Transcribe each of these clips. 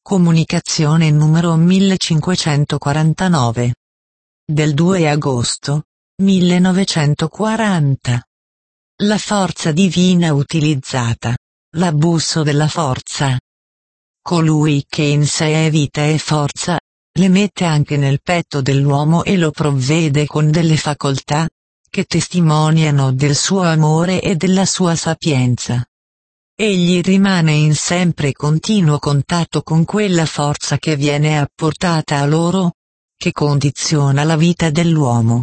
Comunicazione numero 1549. Del 2 agosto 1940. La forza divina utilizzata. L'abuso della forza. Colui che in sé è vita e forza, le mette anche nel petto dell'uomo e lo provvede con delle facoltà, che testimoniano del suo amore e della sua sapienza. Egli rimane in sempre continuo contatto con quella forza che viene apportata a loro, che condiziona la vita dell'uomo.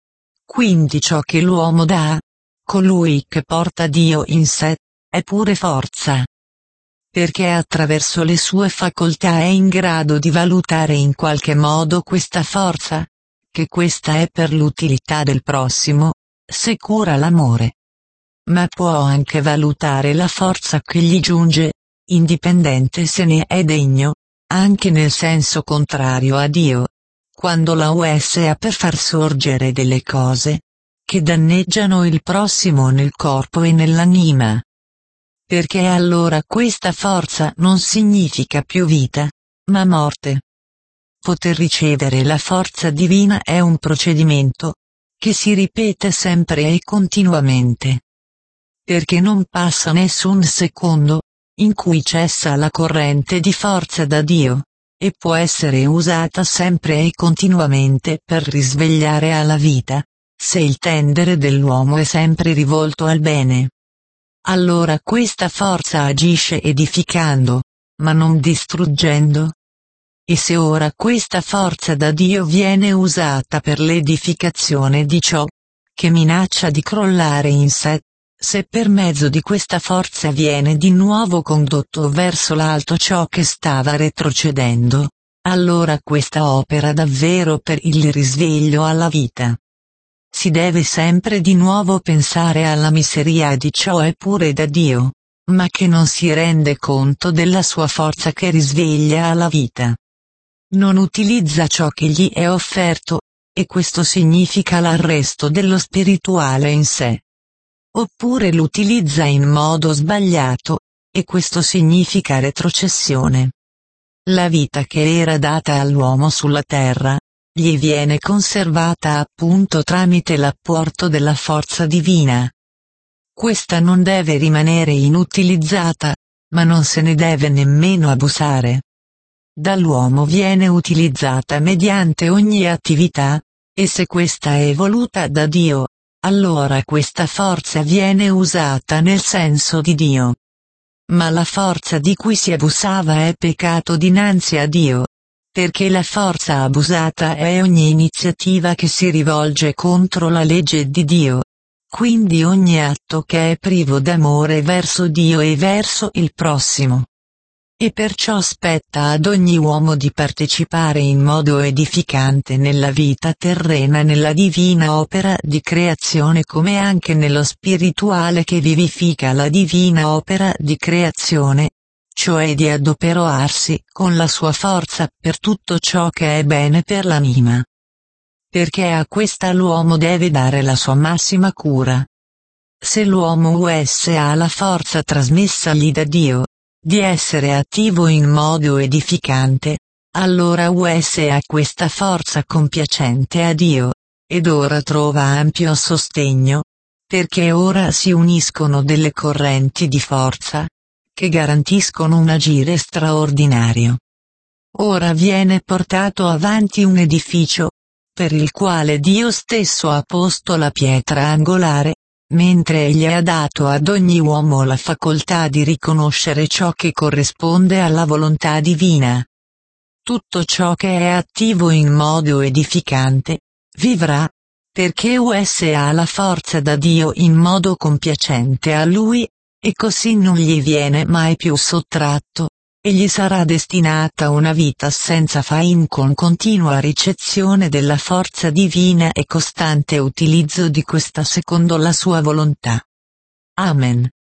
Quindi ciò che l'uomo dà, colui che porta Dio in sé, è pure forza. Perché attraverso le sue facoltà è in grado di valutare in qualche modo questa forza, che questa è per l'utilità del prossimo, se cura l'amore. Ma può anche valutare la forza che gli giunge, indipendente se ne è degno, anche nel senso contrario a Dio, quando la usa per far sorgere delle cose, che danneggiano il prossimo nel corpo e nell'anima. Perché allora questa forza non significa più vita, ma morte. Poter ricevere la forza divina è un procedimento, che si ripete sempre e continuamente. Perché non passa nessun secondo, in cui cessa la corrente di forza da Dio, e può essere usata sempre e continuamente per risvegliare alla vita, se il tendere dell'uomo è sempre rivolto al bene. Allora questa forza agisce edificando, ma non distruggendo. E se ora questa forza da Dio viene usata per l'edificazione di ciò, che minaccia di crollare in sé, se per mezzo di questa forza viene di nuovo condotto verso l'alto ciò che stava retrocedendo, allora questa opera davvero per il risveglio alla vita. Si deve sempre di nuovo pensare alla miseria di ciò è pure da Dio, ma che non si rende conto della sua forza che risveglia alla vita. Non utilizza ciò che gli è offerto, e questo significa l'arresto dello spirituale in sé. Oppure l'utilizza in modo sbagliato, e questo significa retrocessione. La vita che era data all'uomo sulla terra, gli viene conservata appunto tramite l'apporto della forza divina. Questa non deve rimanere inutilizzata, ma non se ne deve nemmeno abusare. Dall'uomo viene utilizzata mediante ogni attività, e se questa è voluta da Dio, allora questa forza viene usata nel senso di Dio. Ma la forza di cui si abusava è peccato dinanzi a Dio, perché la forza abusata è ogni iniziativa che si rivolge contro la legge di Dio, quindi ogni atto che è privo d'amore verso Dio e verso il prossimo. E perciò spetta ad ogni uomo di partecipare in modo edificante nella vita terrena nella divina opera di creazione come anche nello spirituale che vivifica la divina opera di creazione, cioè di adoperarsi con la sua forza per tutto ciò che è bene per l'anima. Perché a questa l'uomo deve dare la sua massima cura. Se l'uomo ha la forza trasmessagli da Dio, di essere attivo in modo edificante, allora ha questa forza compiacente a Dio, ed ora trova ampio sostegno, perché ora si uniscono delle correnti di forza, che garantiscono un agire straordinario. Ora viene portato avanti un edificio, per il quale Dio stesso ha posto la pietra angolare, mentre egli ha dato ad ogni uomo la facoltà di riconoscere ciò che corrisponde alla volontà divina. Tutto ciò che è attivo in modo edificante, vivrà, perché ha la forza da Dio in modo compiacente a lui, e così non gli viene mai più sottratto, e gli sarà destinata una vita senza fain con continua ricezione della forza divina e costante utilizzo di questa secondo la sua volontà. Amen.